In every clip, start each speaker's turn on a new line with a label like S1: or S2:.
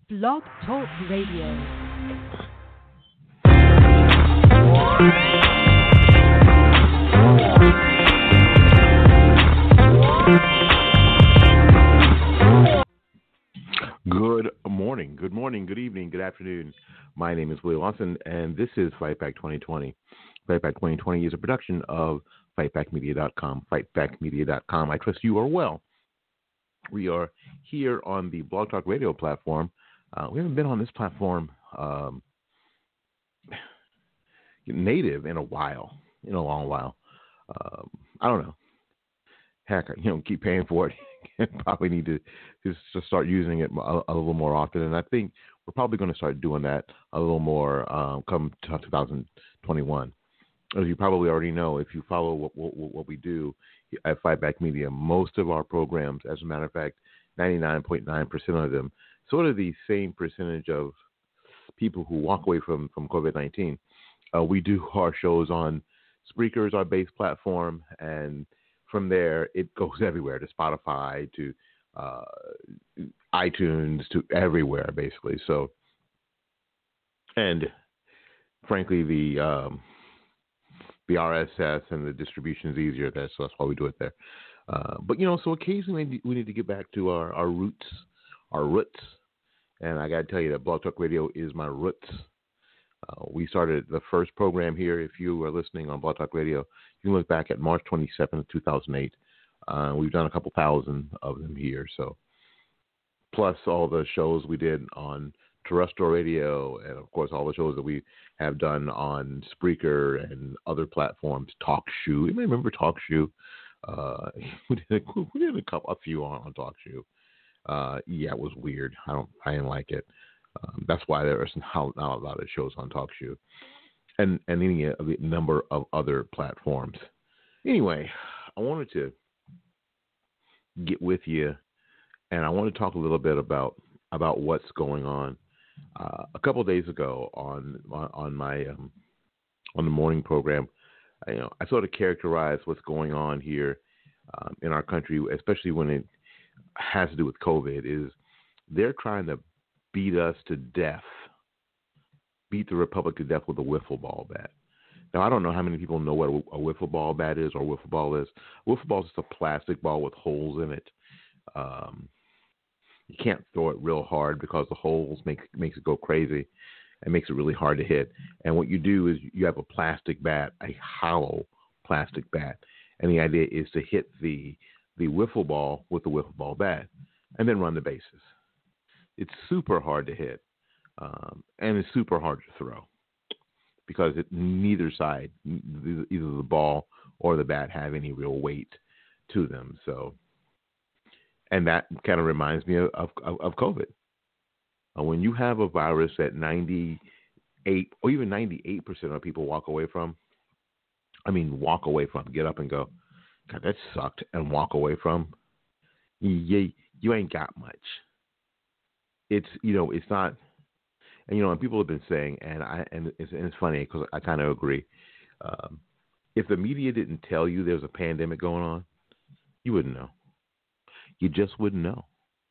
S1: Blog Talk Radio.
S2: Good morning, good evening, good afternoon. My name is Willie Lawson, and this is Fight Back 2020. Fight Back 2020 is a production of FightBackMedia.com. FightBackMedia.com. I trust you are well. We are here on the Blog Talk Radio platform. We haven't been on this platform native in a long while. I don't know. Heck, keep paying for it. Probably need to just start using it a little more often. And I think we're probably going to start doing that a little more come 2021. As you probably already know, if you follow what we do at Fight Back Media, most of our programs, as a matter of fact, 99.9% of them, sort of the same percentage of people who walk away from COVID-19. We do our shows on Spreaker, our base platform, and from there it goes everywhere, to Spotify, to iTunes, to everywhere, basically. So, and frankly, the RSS and the distribution is easier there, so that's why we do it there. But so occasionally we need to get back to our roots, and I got to tell you that Blog Talk Radio is my roots. We started the first program here. If you are listening on Blog Talk Radio, you can look back at March 27th, 2008. We've done a couple thousand of them here. So, plus all the shows we did on terrestrial radio, and of course all the shows that we have done on Spreaker and other platforms. TalkShoe, you may remember TalkShoe. We did a few on TalkShoe. Yeah, it was weird. I didn't like it. That's why there are not a lot of shows on TalkShoe, and any number of other platforms. Anyway, I wanted to get with you, and I want to talk a little bit about what's going on. A couple of days ago on my on the morning program, I sort of characterized what's going on here in our country, especially when it has to do with COVID. Is they're trying to beat us to death, beat the Republic to death with a wiffle ball bat. Now, I don't know how many people know what a wiffle ball bat is or wiffle ball is. Wiffle ball is just a plastic ball with holes in it. You can't throw it real hard because the holes makes it go crazy and makes it really hard to hit. And what you do is you have a plastic bat, a hollow plastic bat, and the idea is to hit the wiffle ball with the wiffle ball bat and then run the bases. It's super hard to hit, and it's super hard to throw because neither side, either the ball or the bat, have any real weight to them. So, and that kind of reminds me of COVID. When you have a virus that 98 or even 98% of people walk away from, get up and go, God, that sucked, and walk away from, you ain't got much. It's not, and people have been saying, and it's funny because I kind of agree. If the media didn't tell you there's a pandemic going on, you wouldn't know. You just wouldn't know.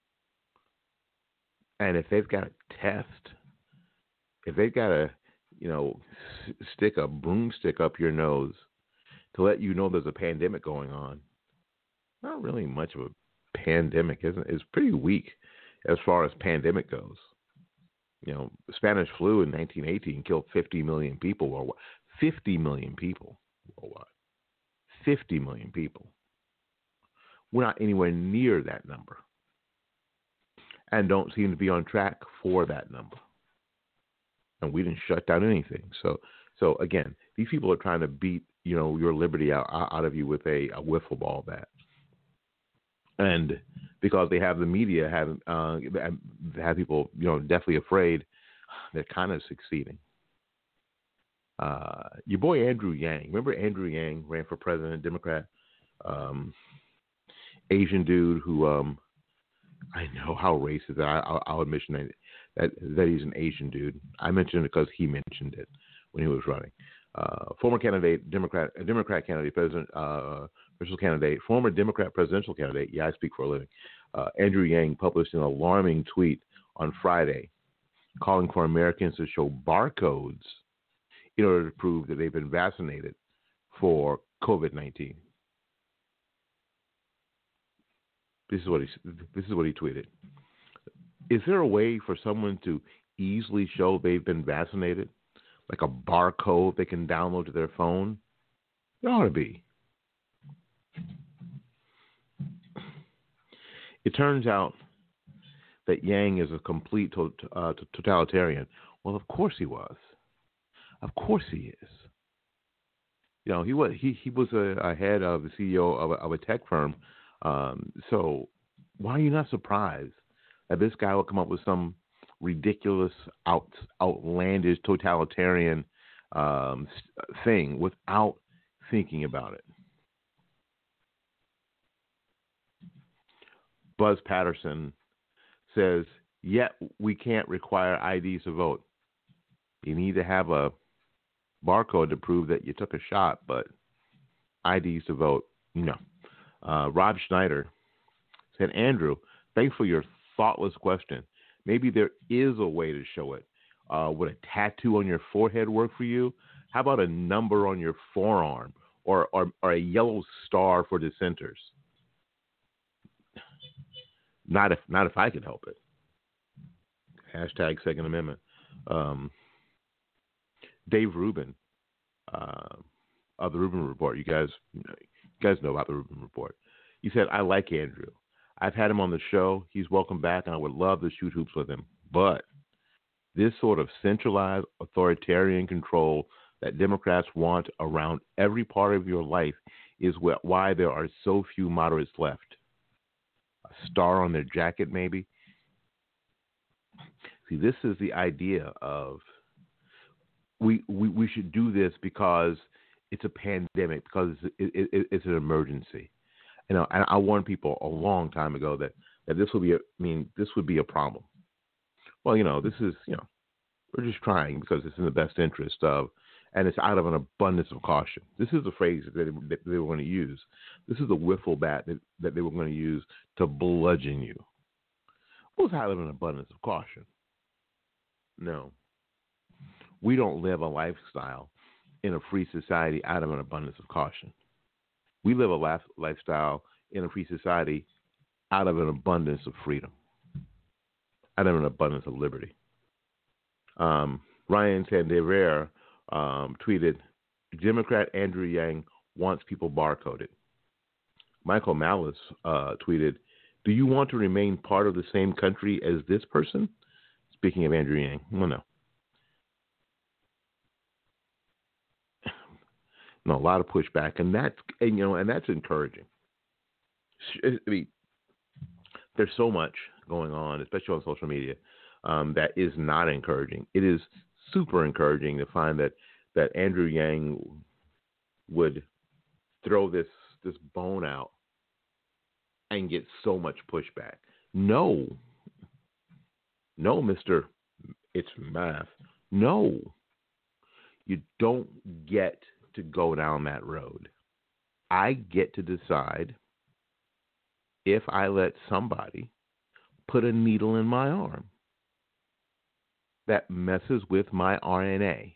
S2: And if they've got a test, if they've got to, stick a broomstick up your nose to let you know there's a pandemic going on, not really much of a pandemic, isn't it? It's pretty weak as far as pandemic goes. Spanish flu in 1918 killed 50 million people worldwide. 50 million people worldwide. 50 million people. We're not anywhere near that number, and don't seem to be on track for that number. And we didn't shut down anything. So again, these people are trying to beat your liberty out of you with a wiffle ball bat. And because they have the media have people, definitely afraid, they're kind of succeeding. Your boy Andrew Yang, remember Andrew Yang ran for president, Democrat, Asian dude who I know how racist. I'll admit that he's an Asian dude. I mentioned it because he mentioned it when he was running. Former candidate, Democrat candidate, presidential candidate, former Democrat presidential candidate. Yeah, I speak for a living. Andrew Yang published an alarming tweet on Friday, calling for Americans to show barcodes in order to prove that they've been vaccinated for COVID-19. This is what he tweeted. Is there a way for someone to easily show they've been vaccinated, like a barcode they can download to their phone? There ought to be. It turns out that Yang is a complete totalitarian. Well, of course he was. Of course he is. You know, he was a head of the CEO of a tech firm. So why are you not surprised that this guy will come up with some ridiculous, outlandish, totalitarian thing without thinking about it? Buzz Patterson says, yet we can't require IDs to vote. You need to have a barcode to prove that you took a shot, but IDs to vote, no. Rob Schneider said, Andrew, thanks for your thoughtless question. Maybe there is a way to show it. Would a tattoo on your forehead work for you? How about a number on your forearm or a yellow star for dissenters? Not if I could help it. Hashtag Second Amendment. Dave Rubin of the Rubin Report. You guys know about the Rubin Report. He said, I like Andrew. I've had him on the show. He's welcome back, and I would love to shoot hoops with him. But this sort of centralized authoritarian control that Democrats want around every part of your life is why there are so few moderates left. A star on their jacket, maybe. See, this is the idea of we should do this because it's a pandemic, because it's an emergency. You know, and I warned people a long time ago that this would be a problem. Well, you know, this is, you know, we're just trying because it's in the best interest of, and it's out of an abundance of caution. This is the phrase that they were going to use. This is the wiffle bat that they were going to use to bludgeon you. Well, it's out of an abundance of caution. No. We don't live a lifestyle in a free society out of an abundance of caution. We live a lifestyle in a free society out of an abundance of freedom, out of an abundance of liberty. Ryan Sandever tweeted, Democrat Andrew Yang wants people barcoded. Michael Malice tweeted, do you want to remain part of the same country as this person? Speaking of Andrew Yang, well, no. No, a lot of pushback, and that's encouraging. I mean, there's so much going on, especially on social media, that is not encouraging. It is super encouraging to find that Andrew Yang would throw this bone out and get so much pushback. No, Mr. It's math. No, you don't get to go down that road. I get to decide if I let somebody put a needle in my arm that messes with my RNA.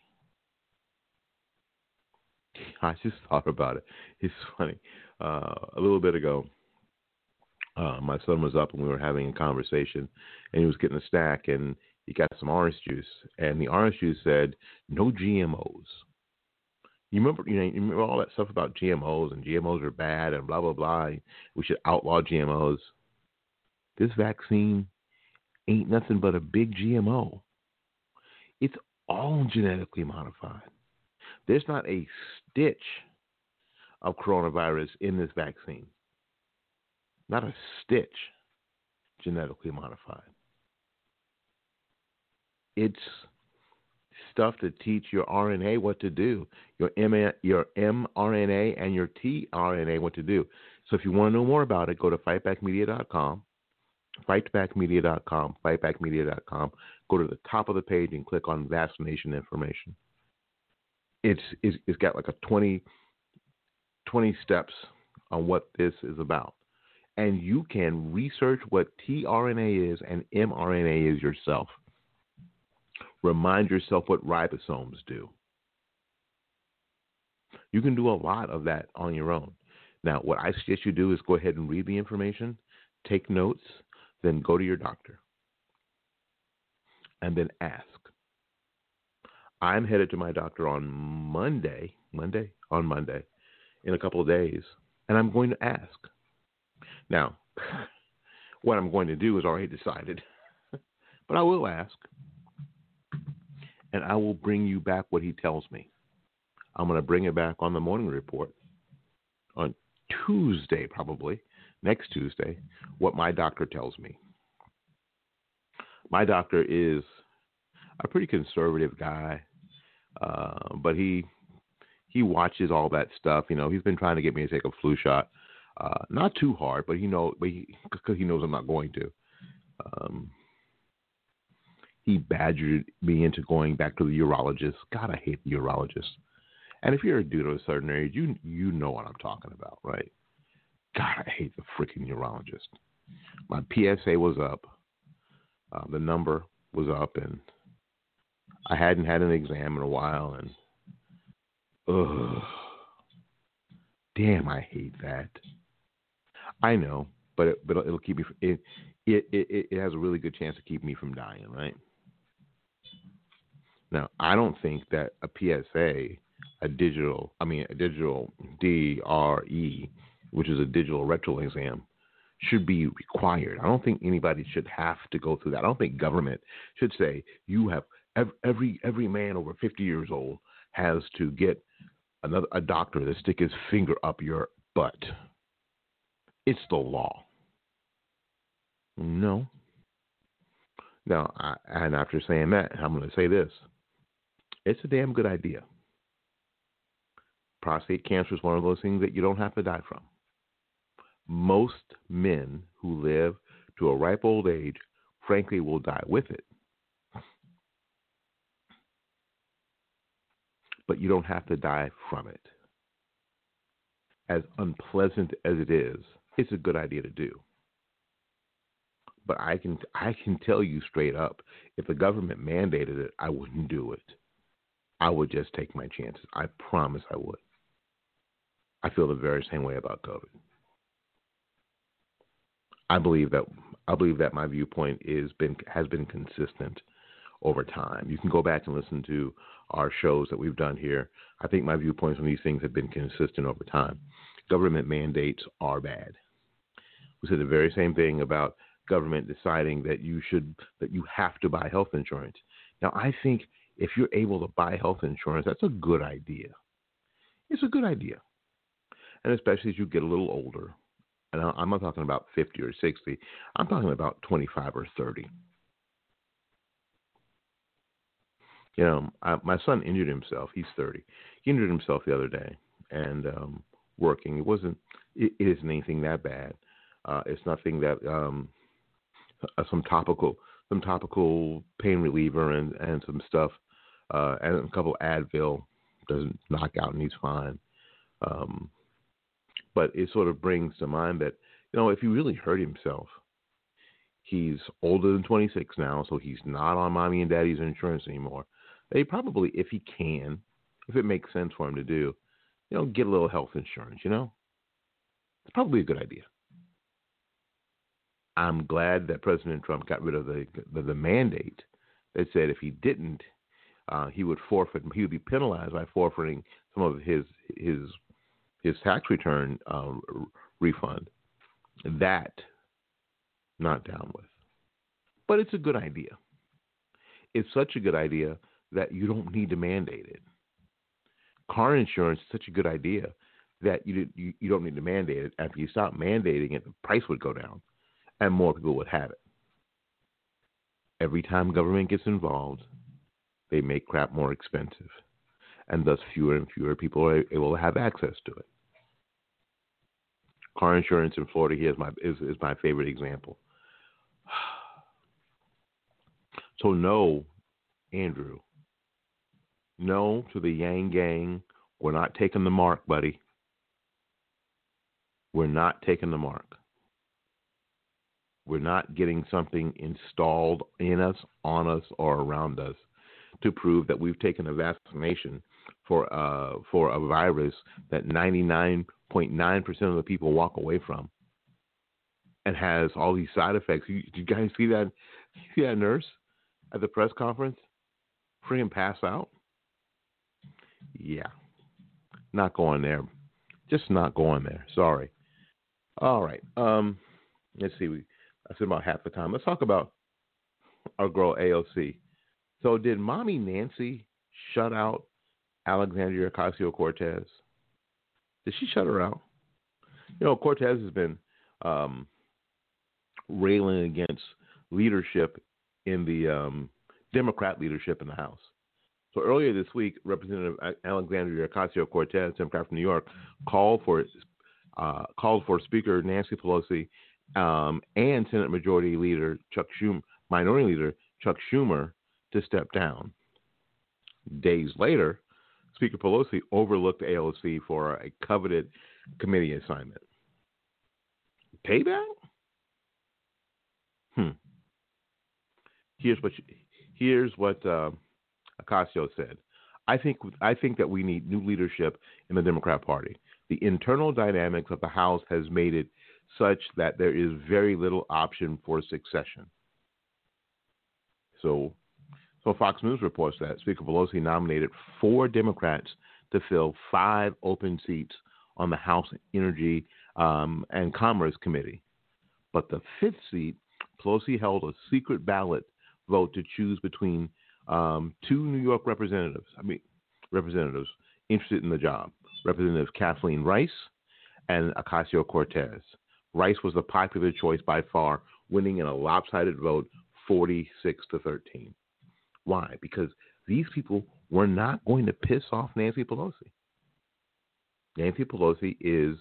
S2: I just thought about it. It's funny. A little bit ago, my son was up and we were having a conversation, and he was getting a snack, and he got some orange juice, and the orange juice said, no GMOs. You remember all that stuff about GMOs, and GMOs are bad and blah, blah, blah. We should outlaw GMOs. This vaccine ain't nothing but a big GMO. It's all genetically modified. There's not a stitch of coronavirus in this vaccine. Not a stitch genetically modified. It's stuff to teach your RNA what to do, your mRNA and your tRNA what to do. So if you want to know more about it, go to fightbackmedia.com, fightbackmedia.com. Go to the top of the page and click on vaccination information. It's got like a 20 steps on what this is about. And you can research what tRNA is and mRNA is yourself. Remind yourself what ribosomes do. You can do a lot of that on your own. Now, what I suggest you do is go ahead and read the information, take notes, then go to your doctor, and then ask. I'm headed to my doctor on Monday, in a couple of days, and I'm going to ask. Now, what I'm going to do is already decided, but I will ask, and I will bring you back what he tells me. I'm going to bring it back on the morning report on Tuesday, probably, next Tuesday, what my doctor tells me. My doctor is a pretty conservative guy, but he watches all that stuff. You know, he's been trying to get me to take a flu shot. Not too hard, but because he knows I'm not going to. He badgered me into going back to the urologist. God, I hate the urologist. And if you're a dude of a certain age, you know what I'm talking about, right? God, I hate the freaking urologist. My PSA was up. The number was up, and I hadn't had an exam in a while, and damn, I hate that. I know, but it'll keep me. It has a really good chance to keep me from dying, right? Now, I don't think that a PSA, a digital DRE, which is a digital rectal exam, should be required. I don't think anybody should have to go through that. I don't think government should say you have every man over 50 years old has to get a doctor to stick his finger up your butt. It's the law. No. Now, and after saying that, I'm going to say this. It's a damn good idea. Prostate cancer is one of those things that you don't have to die from. Most men who live to a ripe old age, frankly, will die with it. But you don't have to die from it. As unpleasant as it is, it's a good idea to do. But I can tell you straight up, if the government mandated it, I wouldn't do it. I would just take my chances. I promise I would. I feel the very same way about COVID. I believe that my viewpoint has been consistent over time. You can go back and listen to our shows that we've done here. I think my viewpoints on these things have been consistent over time. Government mandates are bad. We said the very same thing about government deciding that you have to buy health insurance. Now, I think if you're able to buy health insurance, that's a good idea. It's a good idea. And especially as you get a little older. And I'm not talking about 50 or 60. I'm talking about 25 or 30. You know, my son injured himself. He's 30. He injured himself the other day and working. It isn't anything that bad. It's nothing that some topical pain reliever and some stuff and a couple Advil doesn't knock out and he's fine. But it sort of brings to mind that, you know, if he really hurt himself, he's older than 26 now, so he's not on mommy and daddy's insurance anymore. They probably, if it makes sense for him to do, you know, get a little health insurance, you know. It's probably a good idea. I'm glad that President Trump got rid of the mandate that said if he didn't, he would forfeit. He would be penalized by forfeiting some of his tax return refund. That, not down with. But it's a good idea. It's such a good idea that you don't need to mandate it. Car insurance is such a good idea that you don't need to mandate it. After you stop mandating it, the price would go down and more people would have it. Every time government gets involved, they make crap more expensive. And thus fewer and fewer people are able to have access to it. Car insurance in Florida here is my favorite example. So no, Andrew, no to the Yang Gang. We're not taking the mark, buddy. We're not taking the mark. we're not getting something installed in us, on us, or around us to prove that we've taken a vaccination for a virus that 99.9% of the people walk away from and has all these side effects. You guys see that? See that nurse at the press conference? Freaking pass out? Yeah. Not going there. Just not going there. Sorry. All right. Let's see. I said about half the time. Let's talk about our girl AOC. So did Mommy Nancy shut out Alexandria Ocasio-Cortez? Did she shut her out? You know, Cortez has been railing against leadership in the Democrat leadership in the House. So earlier this week, Representative Alexandria Ocasio-Cortez, Democrat from New York, called for Speaker Nancy Pelosi and Senate Minority Leader Chuck Schumer to step down. Days later, Speaker Pelosi overlooked AOC for a coveted committee assignment. Payback? Here's what Ocasio said. I think that we need new leadership in the Democrat Party. The internal dynamics of the House has made it such that there is very little option for succession. So Fox News reports that Speaker Pelosi nominated 4 Democrats to fill 5 open seats on the House Energy and Commerce Committee. But the 5th seat, Pelosi held a secret ballot vote to choose between 2 New York representatives interested in the job, Representative Kathleen Rice and Ocasio-Cortez. Rice was the popular choice by far, winning in a lopsided vote 46-13. Why? Because these people were not going to piss off Nancy Pelosi. Nancy Pelosi is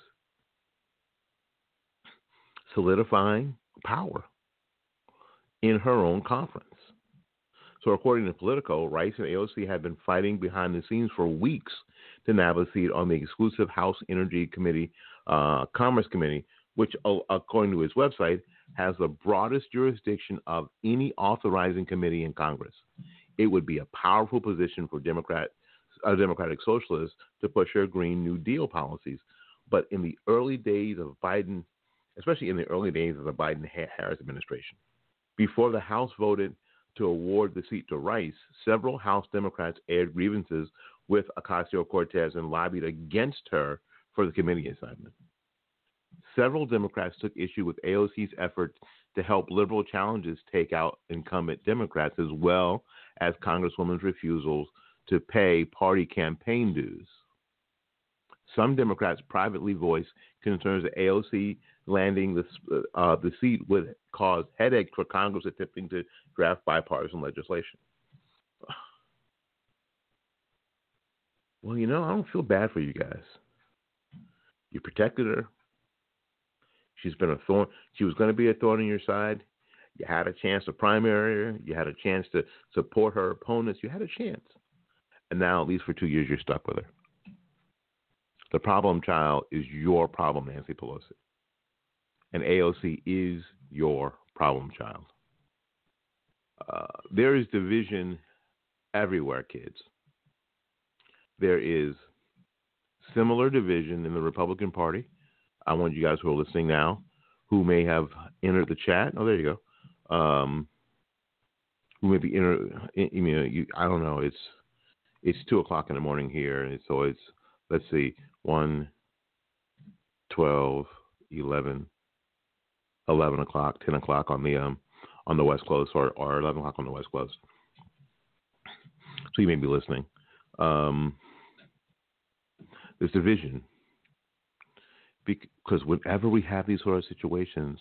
S2: solidifying power in her own conference. So according to Politico, Rice and AOC had been fighting behind the scenes for weeks to nab a seat on the exclusive House Energy Committee, Commerce Committee, which, according to his website, has the broadest jurisdiction of any authorizing committee in Congress. It would be a powerful position for Democratic socialists to push their Green New Deal policies. But in the early days of Biden, especially in the early days of the Biden-Harris administration, before the House voted to award the seat to Rice, several House Democrats aired grievances with Ocasio-Cortez and lobbied against her for the committee assignment. Several Democrats took issue with AOC's effort to help liberal challenges take out incumbent Democrats, as well as Congresswoman's refusals to pay party campaign dues. Some Democrats privately voiced concerns that AOC landing the seat would cause headaches for Congress attempting to draft bipartisan legislation. Well, I don't feel bad for you guys. You protected her. She's been a thorn. She was going to be a thorn in your side. You had a chance to primary her. You had a chance to support her opponents. You had a chance. And now, at least for 2 years, you're stuck with her. The problem child is your problem, Nancy Pelosi. And AOC is your problem child. There is division everywhere, kids. There is similar division in the Republican Party. I want you guys who are listening now, who may have entered the chat. Oh, there you go. Who may be I don't know. It's 2:00 in the morning here, and so it's, let's see, 1, 12, 11 o'clock, 10 o'clock on the West Coast, or 11 o'clock on the West Coast. So you may be listening. There's division. Because whenever we have these sort of situations,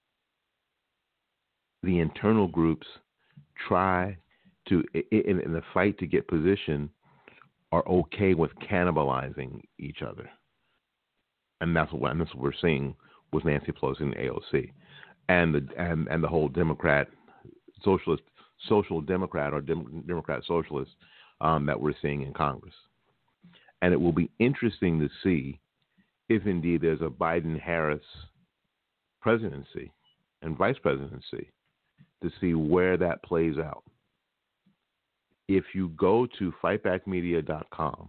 S2: the internal groups try to, in the fight to get position, are okay with cannibalizing each other. And that's what we're seeing with Nancy Pelosi and AOC. And the whole Democrat, social Democrat or Democrat socialist that we're seeing in Congress. And it will be interesting to see if indeed there's a Biden-Harris presidency and vice presidency to see where that plays out. If you go to fightbackmedia.com,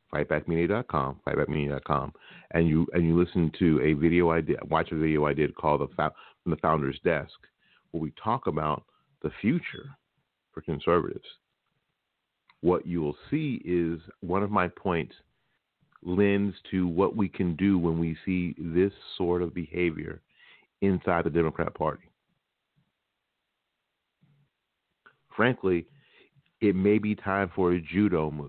S2: and you listen to a video watch a video I did called From the Founder's Desk, where we talk about the future for conservatives, what you will see is one of my points lends to what we can do when we see this sort of behavior inside the Democrat Party. Frankly, it may be time for a judo move.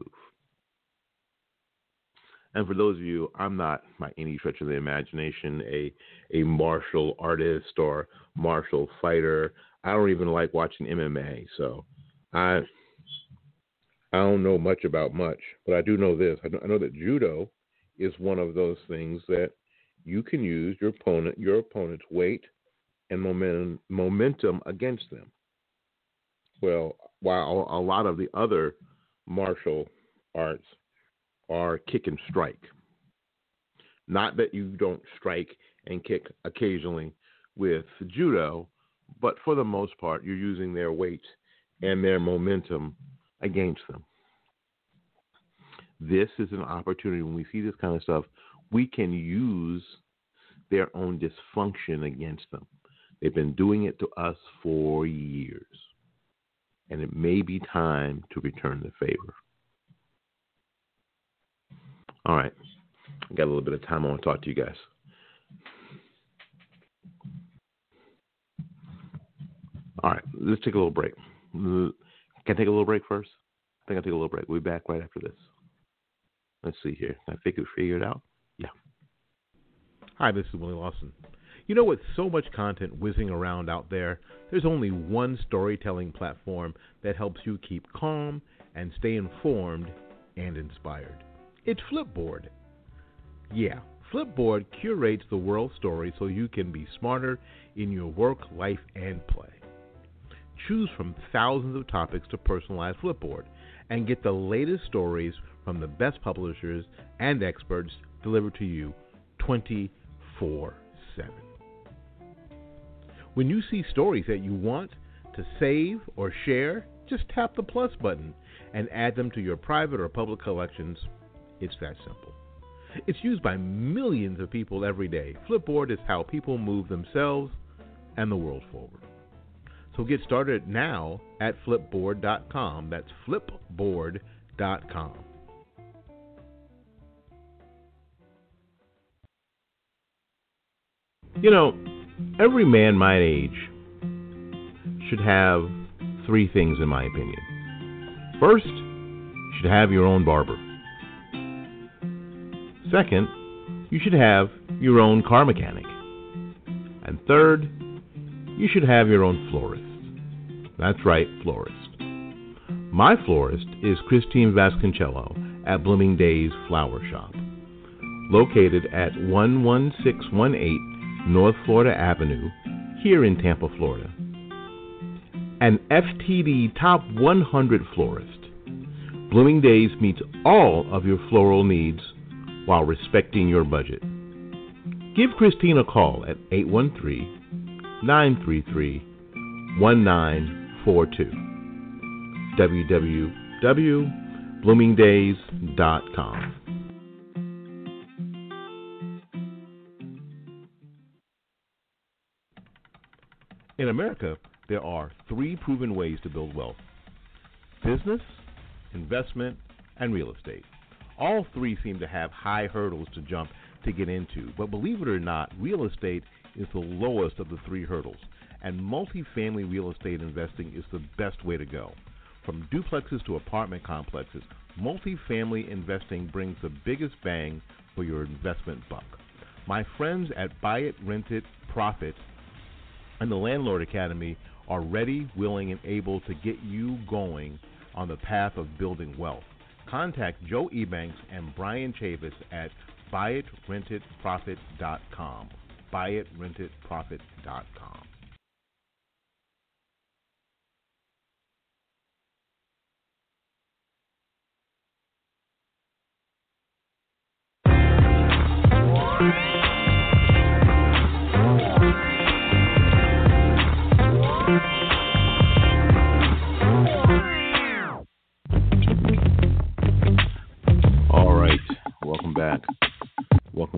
S2: And for those of you, I'm not by any stretch of the imagination a martial artist or martial fighter. I don't even like watching MMA, so I don't know much about much, but I do know this. I know that judo is one of those things that you can use your opponent's weight and momentum against them. Well, while a lot of the other martial arts are kick and strike. Not that you don't strike and kick occasionally with judo, but for the most part, you're using their weight and their momentum against them. This is an opportunity when we see this kind of stuff, we can use their own dysfunction against them. They've been doing it to us for years, and it may be time to return the favor. All right, I got a little bit of time. I want to talk to you guys. All right, let's take a little break. Can I take a little break first? I think I'll take a little break. We'll be back right after this. Let's see here. Can I figure it out? Yeah.
S3: Hi, this is Willie Lawson. You know, with so much content whizzing around out there, there's only one storytelling platform that helps you keep calm and stay informed and inspired. It's Flipboard. Yeah, Flipboard curates the world story so you can be smarter in your work, life, and play. Choose from thousands of topics to personalize Flipboard and get the latest stories from the best publishers and experts delivered to you 24/7. When you see stories that you want to save or share, just tap the plus button and add them to your private or public collections. It's that simple. It's used by millions of people every day. Flipboard is how people move themselves and the world forward. So get started now at flipboard.com. That's flipboard.com.
S2: You know, every man my age should have three things, in my opinion. First, you should have your own barber. Second, you should have your own car mechanic. And third, you should have your own florist. That's right, florist. My florist is Christine Vasconcello at Blooming Days Flower Shop, located at 11618 North Florida Avenue, here in Tampa, Florida. An FTD Top 100 florist, Blooming Days meets all of your floral needs while respecting your budget. Give Christine a call at 813-933-1942. www.bloomingdays.com.
S3: In America, there are three proven ways to build wealth: business, investment, and real estate. All three seem to have high hurdles to jump to get into, but believe it or not, real estate is the lowest of the three hurdles, and multifamily real estate investing is the best way to go. From duplexes to apartment complexes, multifamily investing brings the biggest bang for your investment buck. My friends at Buy It, Rent It, Profit and the Landlord Academy are ready, willing, and able to get you going on the path of building wealth. Contact Joe Ebanks and Brian Chavis at buyitrentitprofit.com. buyitrentitprofit.com.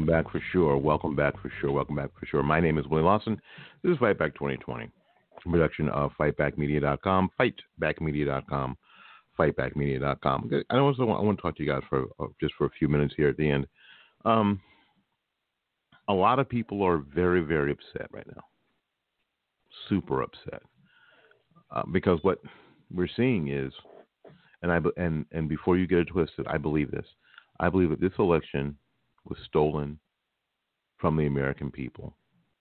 S2: back for sure. Welcome back for sure. Welcome back for sure. My name is Willie Lawson. This is Fight Back 2020, production of FightBackMedia.com, FightBackMedia.com, FightBackMedia.com. I want to talk to you guys for just for a few minutes here at the end. A lot of people are very, very upset right now. Super upset. Because what we're seeing is, and before you get it twisted, I believe this. I believe that this election was stolen from the American people.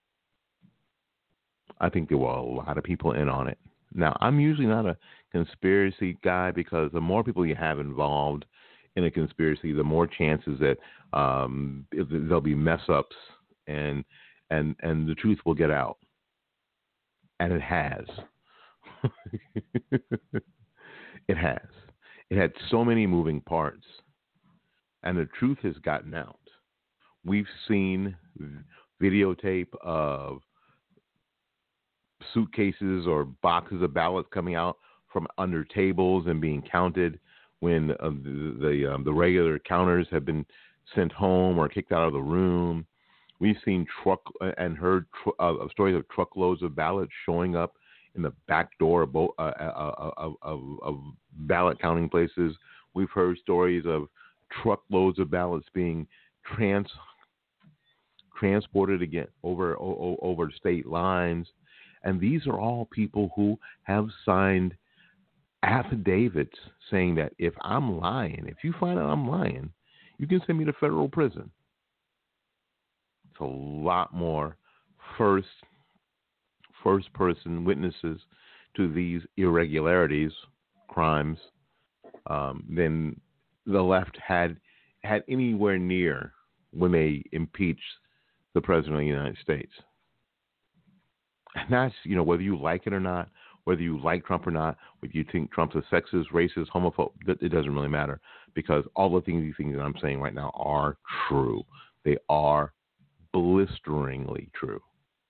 S2: I think there were a lot of people in on it. Now, I'm usually not a conspiracy guy because the more people you have involved in a conspiracy, the more chances that there'll be mess ups and the truth will get out. And it has. It has. It had so many moving parts, and the truth has gotten out. We've seen videotape of suitcases or boxes of ballots coming out from under tables and being counted when the regular counters have been sent home or kicked out of the room. We've seen heard stories of truckloads of ballots showing up in the back door of ballot counting places. We've heard stories of truckloads of ballots being transported again over state lines. And these are all people who have signed affidavits saying that if I'm lying, if you find out I'm lying, you can send me to federal prison. It's a lot more first person witnesses to these irregularities, crimes, than the left had anywhere near when they impeached the President of the United States. And that's, whether you like it or not, whether you like Trump or not, whether you think Trump's a sexist, racist, homophobe, it doesn't really matter, because all these things that I'm saying right now are true. They are blisteringly true.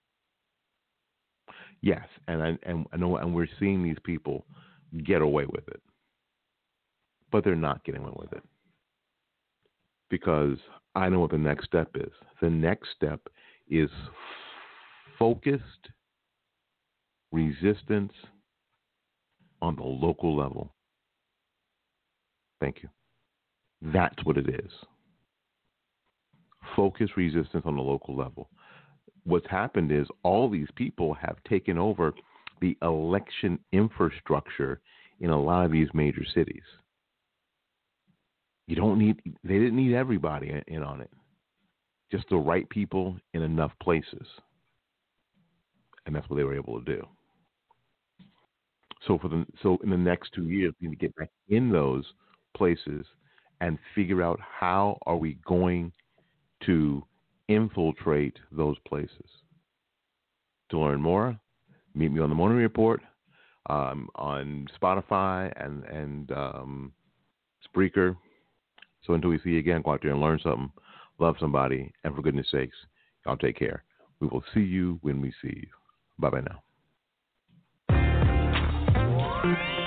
S2: Yes, and we're seeing these people get away with it, but they're not getting away with it, because I know what the next step is. The next step is focused resistance on the local level. Thank you. That's what it is. Focused resistance on the local level. What's happened is all these people have taken over the election infrastructure in a lot of these major cities. They didn't need everybody in on it. Just the right people in enough places. And that's what they were able to do. So in the next 2 years, we need to get back in those places and figure out how are we going to infiltrate those places. To learn more, meet me on the Morning Report on Spotify and Spreaker. So until we see you again, go out there and learn something, love somebody, and for goodness sakes, y'all take care. We will see you when we see you. Bye-bye now.